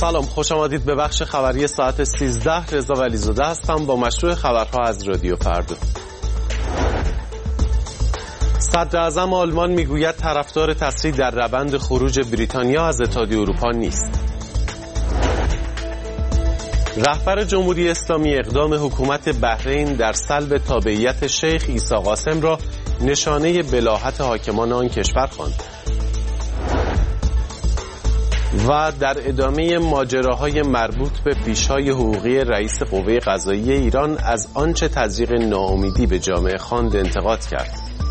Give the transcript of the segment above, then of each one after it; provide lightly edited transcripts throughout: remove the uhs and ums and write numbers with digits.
سلام، خوش آمدید به بخش خبری ساعت 13. رضا ولیزاده هستم با مشروع خبرها از رادیو فردا. صدر اعظم آلمان میگوید طرفدار تسریع در روند خروج بریتانیا از اتحادیه اروپا نیست. رهبر جمهوری اسلامی اقدام حکومت بحرین در سلب تابعیت شیخ عیسی قاسم را نشانه بلاهت حاکمان آن کشور خواند. و در ادامه ماجراهای مربوط به پیشهای حقوقی رئیس قوه قضاییه ایران از آنچه تزریق ناامیدی به جامعه خواند انتقاد کرد.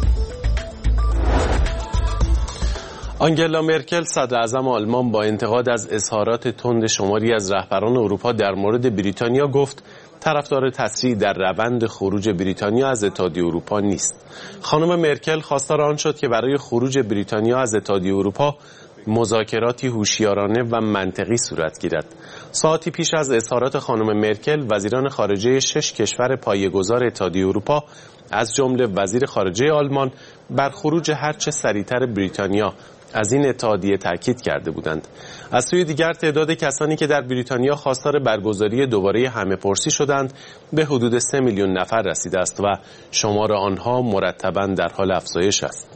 آنگلا مرکل صدر اعظم آلمان با انتقاد از اظهارات تند شماری از رهبران اروپا در مورد بریتانیا گفت طرفدار تسریع در روند خروج بریتانیا از اتحادیه اروپا نیست. خانم مرکل خواستار آن شد که برای خروج بریتانیا از اتحادیه اروپا مذاکراتی هوشیارانه و منطقی صورت گیرد. ساعتی پیش از اظهارات خانم مرکل، وزیران خارجه 6 کشور پایه‌گذار اتحادیه اروپا از جمله وزیر خارجه آلمان بر خروج هرچه سریعتر بریتانیا از این اتحادیه تاکید کرده بودند. از سوی دیگر تعداد کسانی که در بریتانیا خواستار برگزاری دوباره همه‌پرسی شدند به حدود 3 میلیون نفر رسیده است و شمار آنها مرتباً در حال افزایش است.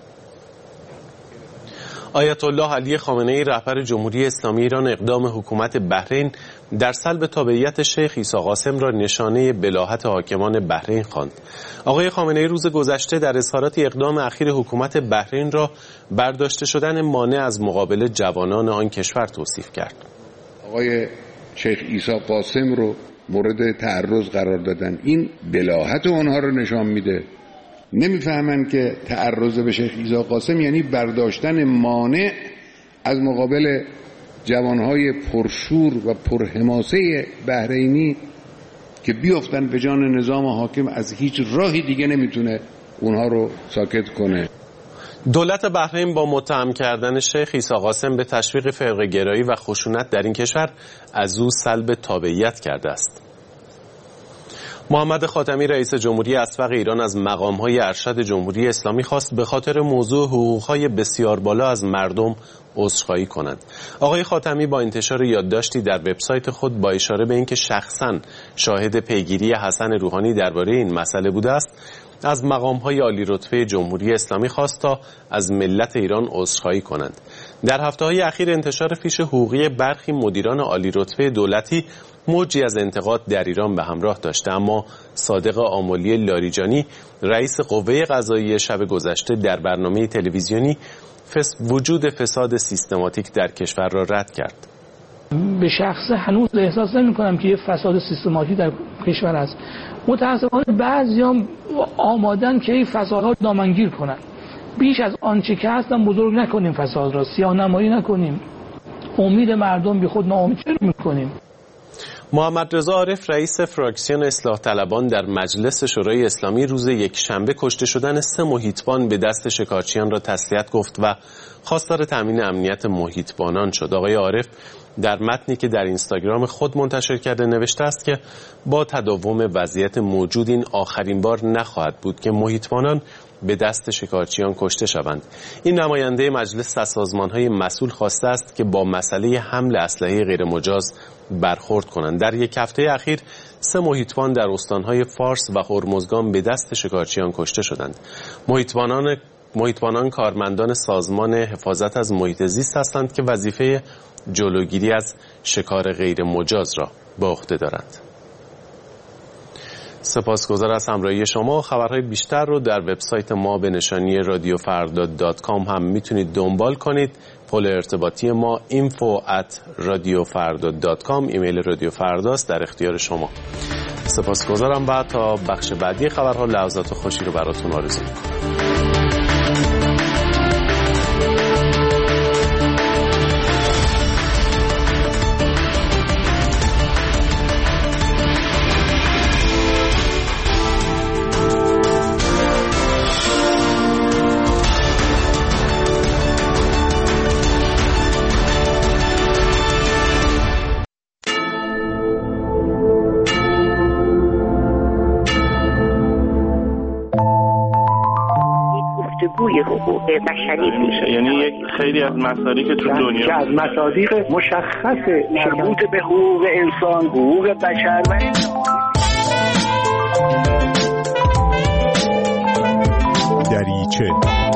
آیت الله علی خامنه‌ای رهبر جمهوری اسلامی ایران اقدام حکومت بحرین در سلب تابعیت شیخ عیسی قاسم را نشانه بلاهت حاکمان بحرین خواند. آقای خامنه‌ای روز گذشته در اظهارات اقدام اخیر حکومت بحرین را برداشته شدن مانع از مقابله جوانان آن کشور توصیف کرد. آقای شیخ عیسی قاسم رو مورد تعرض قرار دادن، این بلاهت اونها رو نشان میده. نمیفهمن که تعرض به شیخ عیسی قاسم یعنی برداشتن مانع از مقابل جوانهای پرشور و پرحماسه بحرینی که بیفتن به جان نظام حاکم. از هیچ راهی دیگه نمیتونه اونها رو ساکت کنه. دولت بحرین با متهم کردن شیخ عیسی قاسم به تشویق فرقه‌گرایی و خشونت در این کشور از او سلب تابعیت کرده است. محمد خاتمی رئیس جمهوری اسبق ایران از مقام‌های ارشد جمهوری اسلامی خواست به خاطر موضوع حقوق‌های بسیار بالا از مردم عذرخواهی کنند. آقای خاتمی با انتشار یادداشتی در وبسایت خود با اشاره به اینکه شخصاً شاهد پیگیری حسن روحانی درباره این مسئله بوده است، از مقام‌های عالی رتبه جمهوری اسلامی خواست تا از ملت ایران عذرخواهی کنند. در هفته‌های اخیر انتشار فیش حقوقی برخی مدیران عالی رتبه دولتی موجی از انتقاد در ایران به همراه داشته، اما صادق آملی لاریجانی رئیس قوه قضاییه شب گذشته در برنامه تلویزیونی وجود فساد سیستماتیک در کشور را رد کرد. به شخص هنوز احساس نمی‌کنم که یه فساد سیستماتیک در کشور است. متأسفانه بعضیام آمادن که این فسادها رو دامنگیر کنن. بیش از آنچه که هستن بزرگ نکنیم، فساد را سیاه نمایی نکنیم. امید مردم بی خود ناامید می‌کنیم. محمد رضا عارف رئیس فراکسیون اصلاح طلبان در مجلس شورای اسلامی روز یکشنبه کشته شدن 3 محیطبان به دست شکارچیان را تسلیت گفت و خواستار تامین امنیت محیطبانان شد. آقای عارف در متنی که در اینستاگرام خود منتشر کرده نوشته است که با تداوم وضعیت موجود این آخرین بار نخواهد بود که محیطبانان به دست شکارچیان کشته شوند. این نماینده مجلس از سازمان‌های مسئول خواسته است که با مسئله حمل اسلحه غیرمجاز برخورد کنند. در یک هفته اخیر 3 محیطبان در استان‌های فارس و هرمزگان به دست شکارچیان کشته شدند. محیطبانان کارمندان سازمان حفاظت از محیط زیست هستند که وظیفه جلوگیری از شکار غیرمجاز را به عهده دارند. سپاسگزار از همراهی شما. خبرهای بیشتر رو در وبسایت ما به نشانی radiofarda.com هم میتونید دنبال کنید. پل ارتباطی ما info@radiofarda.com، ایمیل رادیو فرداست، در اختیار شما. سپاسگزارم و تا بخش بعدی خبرها لحظات خوشی رو براتون آرزو می‌کنم. بازگوی حقوق بشری میشه. یعنی یک خیلی از مسائلی که تو دنیا که از مصادیق مشخص مربوط به حقوق انسان، حقوق بشر و دریچه.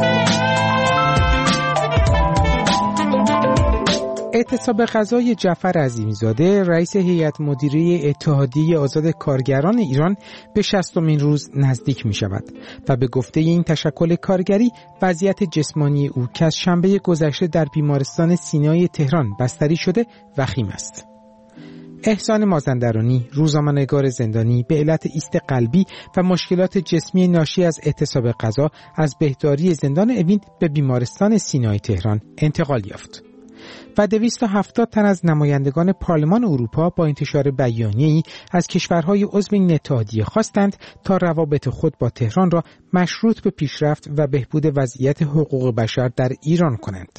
اعتصاب غذای جعفر عظیمی‌زاده رئیس هیئت مدیره اتحادیه آزاد کارگران ایران به 60مین روز نزدیک می شود و به گفته این تشکل کارگری وضعیت جسمانی او که از شنبه گذشته در بیمارستان سینای تهران بستری شده وخیم است. احسان مازندرانی، روزنامه‌نگار زندانی، به علت ایست قلبی و مشکلات جسمی ناشی از اعتصاب غذا از بهداری زندان اوین به بیمارستان سینای تهران انتقال یافت. و 270 تن از نمایندگان پارلمان اروپا با انتشار بیانیه‌ای از کشورهای عضو این اتحادیه خواستند تا روابط خود با تهران را مشروط به پیشرفت و بهبود وضعیت حقوق بشر در ایران کنند.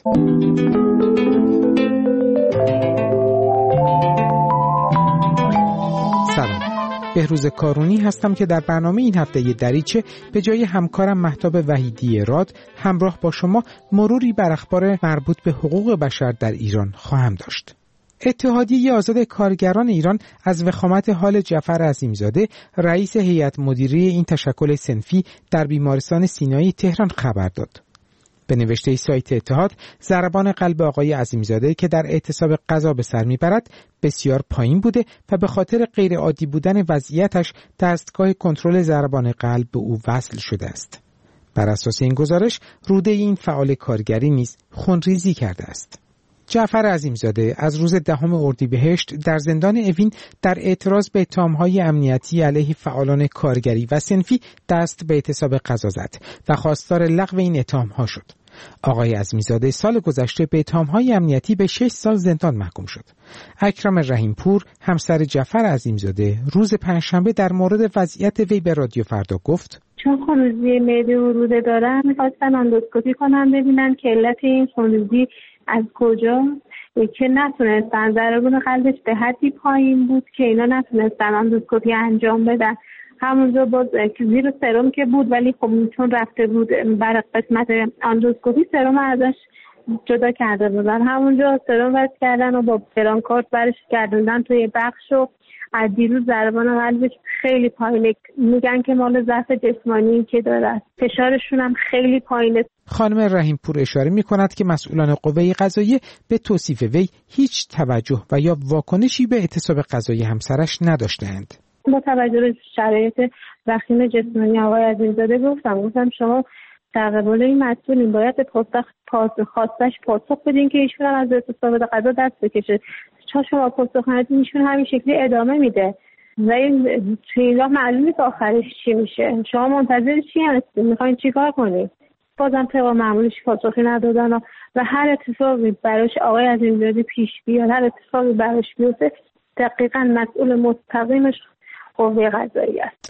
سلام، بهروز کارونی هستم که در برنامه این هفته دریچه به جای همکارم مهتاب وحیدی راد همراه با شما مروری بر اخبار مربوط به حقوق بشر در ایران خواهم داشت. اتحادیه آزاد کارگران ایران از وخامت حال جعفر عظیمی‌زاده رئیس هیئت مدیره این تشکل صنفی در بیمارستان سینایی تهران خبر داد. به نوشته سایت اتحاد، ضربان قلب آقای عظیمی‌زاده که در اعتصاب غذا به سر میبرد بسیار پایین بوده و به خاطر غیر عادی بودن وضعیتش دستگاه کنترل ضربان قلب به او وصل شده است. بر اساس این گزارش روده این فعال کارگری نیز خونریزی کرده است. جعفر عظیمی‌زاده از روز 10 اردیبهشت در زندان اوین در اعتراض به اتهام‌های امنیتی علیه فعالان کارگری و صنفی دست به اعتصاب غذا زد و خواستار لغو این اتهام‌ها شد. آقای عظیمی‌زاده سال گذشته به اتهام‌های امنیتی به 6 سال زندان محکوم شد. اکرم رحیمپور همسر جعفر عظیمی‌زاده روز پنجشنبه در مورد وضعیت وی به رادیو فردا گفت: چون خونریزی معده و روده دارم می‌خواستن اندوسکوپی کنم ببینن که علت این خونریزی از کجاست، که نتونستن، ضربان قلبش به حدی پایین بود که اینا نتونستن اندوسکوپی انجام بدن. همونجا باز زیر سرم که بود، ولی خب چون رفته بود برای قسمت اندوسکوپی سرم ازش جدا کرده بودن، همونجا سرم وصل کردن و با برانکارد برش گردوندن توی بخش و از دیروز ضربان قلبش خیلی پایینه، میگن که مال ضعف جسمانی که داره، فشارشون هم خیلی پایینه. خانم رحیمپور اشاره می‌کند که مسئولان قوه قضاییه به توصیف وی هیچ توجه و یا واکنشی به اعتصاب غذای همسرش نداشتند. با توجه به شرایط وخیم جسمانی آقای عظیمی‌زاده گفتم شما در قبال این مسئولین باید به خواستش پاسخ بدین که ایشون از اعتصاب غذا دست بکشه. چون شما پاسخ ندید ایشون همین شکلی ادامه میده و این توی راه معلومه که آخرش چی میشه. شما منتظر چی هستید؟ میخواین چیکار کنید؟ بازم طبق معمولش پاسخی ندادن و هر اتفاقی براش آقای عظیمی‌زاده پیش بیاد، هر اتفاقی براش بیفته، دقیقاً مسئول مستقیمش قوه قضاییه است.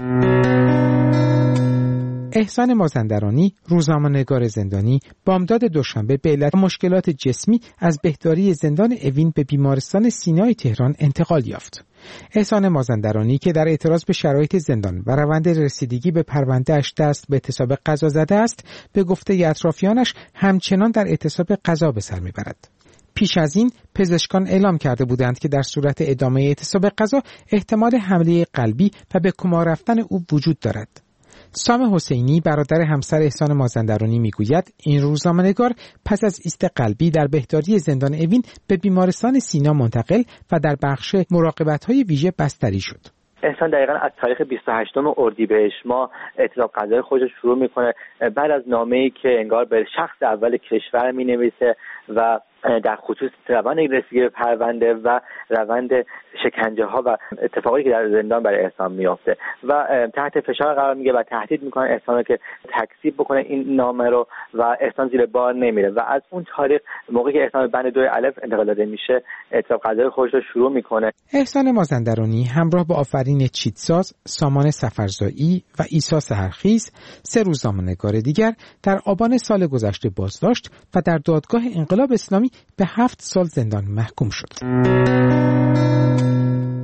احسان مازندرانی، روزنامه‌نگار زندانی، بامداد دوشنبه به علت مشکلات جسمی از بهداری زندان اوین به بیمارستان سینای تهران انتقال یافت. احسان مازندرانی که در اعتراض به شرایط زندان و روند رسیدگی به پرونده‌اش دست به اعتصاب غذا زده است، به گفته اطرافیانش همچنان در اعتصاب غذا به سر میبرد. پیش از این پزشکان اعلام کرده بودند که در صورت ادامه اعتصاب غذا احتمال حمله قلبی و به کما رفتن او وجود دارد. سام حسینی برادر همسر احسان مازندرانی میگوید این روزنامه‌نگار پس از ایست قلبی در بهداری زندان اوین به بیمارستان سینا منتقل و در بخش مراقبت‌های ویژه بستری شد. احسان دقیقاً از تاریخ 28 اردیبهشت ما اعتصاب غذای خودش شروع میکنه بعد از نامه‌ای که انگار به شخص اول کشور مینویسه و در خصوص روند رسیدگی به پرونده و روند شکنجه ها و اتفاقی که در زندان برای احسان میافته و تحت فشار قرار میگه و تهدید میکنه احسان که تکذیب بکنه این نامه رو و احسان زیر بار نمیره و از اون تاریخ موقعی که احسان بند 2 الف انتقال داده میشه اعتصاب غذای خودش رو شروع میکنه. احسان مازندرانی همراه با آفرین چیتساز، سامان سفرزایی و عیسی سحرخیز 3 روزنامه‌نگار دیگر در آبان سال گذشته بازداشت و در دادگاه انقلاب اسلامی به 7 سال زندان محکوم شد.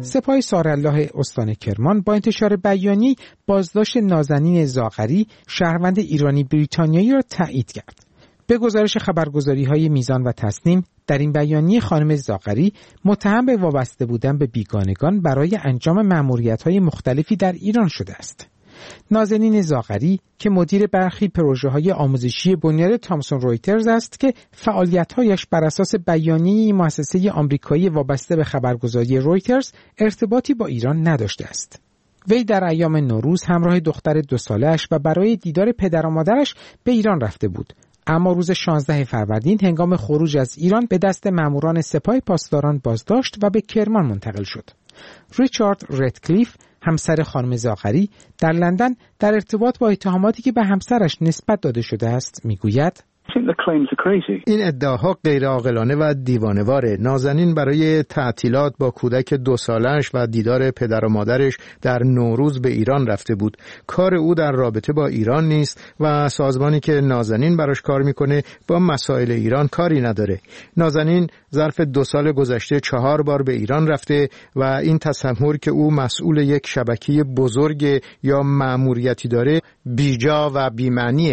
سپاه سارالله استان کرمان با انتشار بیانیه بازداشت نازنین زاغری شهروند ایرانی بریتانیایی را تایید کرد. به گزارش خبرگزاری‌های میزان و تصنیم، در این بیانیه خانم زاغری متهم به وابسته بودن به بیگانگان برای انجام مأموریت‌های مختلفی در ایران شده است. نازنین زاغری که مدیر برخی پروژه‌های آموزشی بنیاد تامسون رویترز است که فعالیت‌هایش بر اساس بیانیه مؤسسه آمریکایی وابسته به خبرگزاری رویترز ارتباطی با ایران نداشته است. وی در ایام نوروز همراه دختر 2 ساله‌اش و برای دیدار پدر و مادرش به ایران رفته بود. اما روز 16 فروردین هنگام خروج از ایران به دست ماموران سپاه پاسداران بازداشت و به کرمان منتقل شد. ریچارد ردکلیف، همسر خانم زاغری، در لندن در ارتباط با اتهاماتی که به همسرش نسبت داده شده است میگوید: این ادعاها غیر عاقلانه و دیوانه‌واره. نازنین برای تعطیلات با کودک 2 سالش و دیدار پدر و مادرش در نوروز به ایران رفته بود. کار او در رابطه با ایران نیست و سازمانی که نازنین براش کار میکنه با مسائل ایران کاری نداره. نازنین ظرف 2 سال گذشته 4 بار به ایران رفته و این تصور که او مسئول یک شبکه بزرگ یا مأموریتی داره بیجا و بی‌معنیه.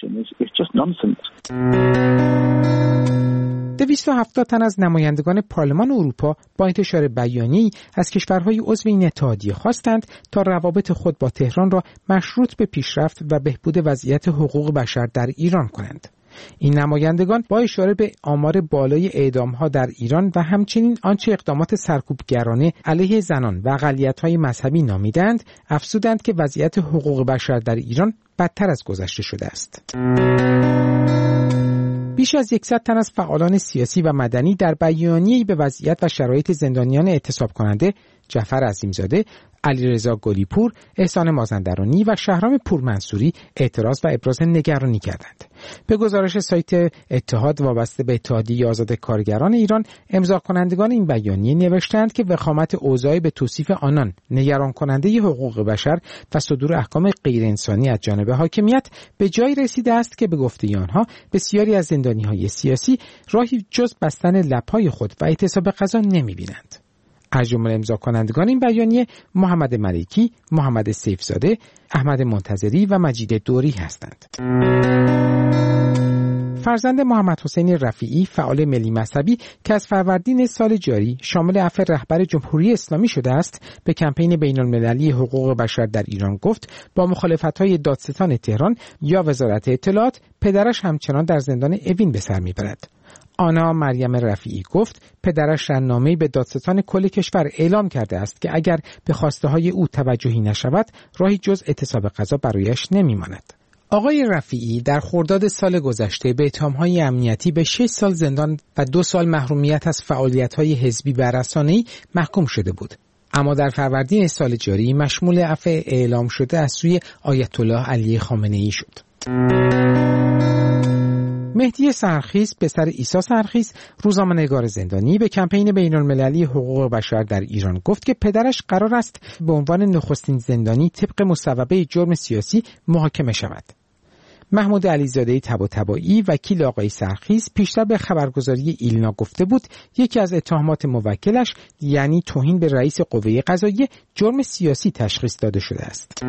270 تن از نمایندگان پارلمان اروپا با انتشار بیانیه‌ای از کشورهای عضو این اتحادیه خواستند تا روابط خود با تهران را مشروط به پیشرفت و بهبود وضعیت حقوق بشر در ایران کنند. این نمایندگان با اشاره به آمار بالای اعدام‌ها در ایران و همچنین آنچه اقدامات سرکوبگرانه علیه زنان و اقلیت‌های مذهبی نامیدند، افزودند که وضعیت حقوق بشر در ایران بدتر از گذشته شده است. بیش از 100 تن از فعالان سیاسی و مدنی در بیانیه‌ای به وضعیت و شرایط زندانیان اعتصاب کننده جعفر عظیمزاده، علیرضا گلیپور، احسان مازندرانی و شهرام پورمنصوری اعتراض و ابراز نگرانی کردند. به گزارش سایت اتحاد وابسته به اتحادیه آزاد کارگران ایران، امضا کنندگان این بیانیه نوشتند که وخامت اوضاع به توصیف آنان نگران کننده حقوق بشر و صدور احکام غیر انسانی از جانب حاکمیت به جای رسیده است که به گفته آنها بسیاری از زندانی‌های سیاسی راهی جز بستن لب‌های خود و اعتصاب غذا نمی‌بینند. از جمله امضا کنندگان این بیانیه محمد ملیکی، محمد سیفزاده، احمد منتظری و مجید دوری هستند. فرزند محمد حسین رفیعی، فعال ملی مذهبی که از فروردین سال جاری شامل عفو رهبر جمهوری اسلامی شده است، به کمپین بین‌المللی حقوق بشر در ایران گفت با مخالفت‌های دادستان تهران یا وزارت اطلاعات پدرش همچنان در زندان اوین به سر می‌برد. آنا مریم رفیعی گفت پدرش در نامه‌ای به دادستان کل کشور اعلام کرده است که اگر به خواسته‌های او توجهی نشود راهی جز اعتصاب غذا برایش نمی‌ماند. آقای رفیعی در خرداد سال گذشته به اتهام‌های امنیتی به 6 سال زندان و 2 سال محرومیت از فعالیت‌های حزبی و رسانه‌ای محکوم شده بود. اما در فروردین سال جاری مشمول عفو اعلام شده از سوی آیت الله علی خامنه‌ای شد. مهدی سرخیس، پسر عیسی سرخیس، روزنامه‌نگار زندانی، به کمپین بین‌المللی حقوق بشر در ایران گفت که پدرش قرار است به عنوان نخستین زندانی طبق مصوبه جرم سیاسی محاکمه شود. محمود علیزاده طباطبایی، وکیل آقای سرخیس، پیشتر به خبرگزاری ایلنا گفته بود یکی از اتهامات موکلش یعنی توهین به رئیس قوه قضاییه جرم سیاسی تشخیص داده شده است.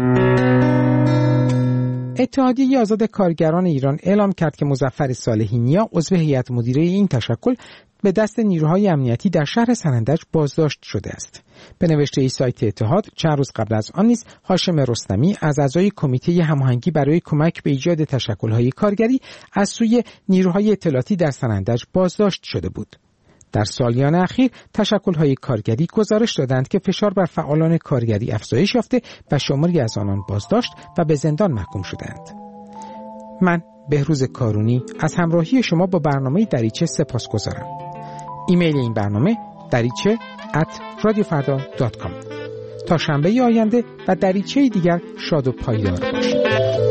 اتحادیه آزاد کارگران ایران اعلام کرد که مظفر صالحی نیا، عضو هیئت مدیره این تشکل، به دست نیروهای امنیتی در شهر سنندج بازداشت شده است. به نوشته سایت اتحاد، چند روز قبل از آن نیز هاشم رستمی از اعضای کمیته هماهنگی برای کمک به ایجاد تشکل‌های کارگری از سوی نیروهای اطلاعاتی در سنندج بازداشت شده بود. در سالیان اخیر تشکل‌های کارگری گزارش دادند که فشار بر فعالان کارگری افزایش یافته و شماری از آنان بازداشت و به زندان محکوم شدند. من بهروز کارونی از همراهی شما با برنامه دریچه سپاسگزارم. ایمیل این برنامه dariche@radiofarda.com. تا شنبه آینده و دریچه دیگر شاد و پایدار باشید.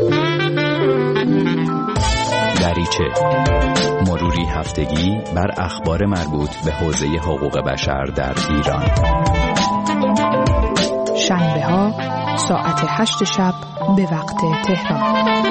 دریچه، مروری هفتگی بر اخبار مربوط به حوزه حقوق بشر در ایران. شنبه ها ساعت 8 شب به وقت تهران.